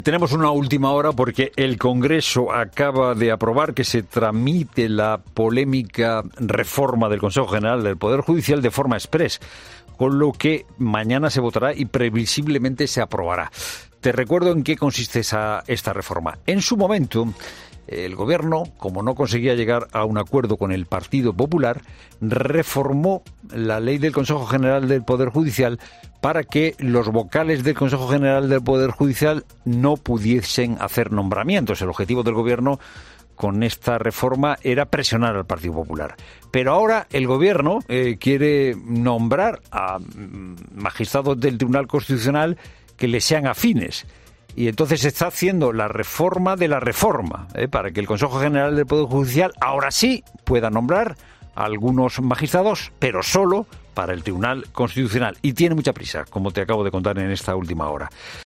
Tenemos una última hora porque el Congreso acaba de aprobar que se tramite la polémica reforma del Consejo General del Poder Judicial de forma exprés, con lo que mañana se votará y previsiblemente se aprobará. Te recuerdo en qué consiste esta reforma. En su momento, el Gobierno, como no conseguía llegar a un acuerdo con el Partido Popular, reformó la ley del Consejo General del Poder Judicial para que los vocales del Consejo General del Poder Judicial no pudiesen hacer nombramientos. El objetivo del Gobierno con esta reforma era presionar al Partido Popular. Pero ahora el Gobierno quiere nombrar a magistrados del Tribunal Constitucional que le sean afines. Y entonces se está haciendo la reforma de la reforma, para que el Consejo General del Poder Judicial ahora sí pueda nombrar a algunos magistrados, pero solo para el Tribunal Constitucional. Y tiene mucha prisa, como te acabo de contar en esta última hora.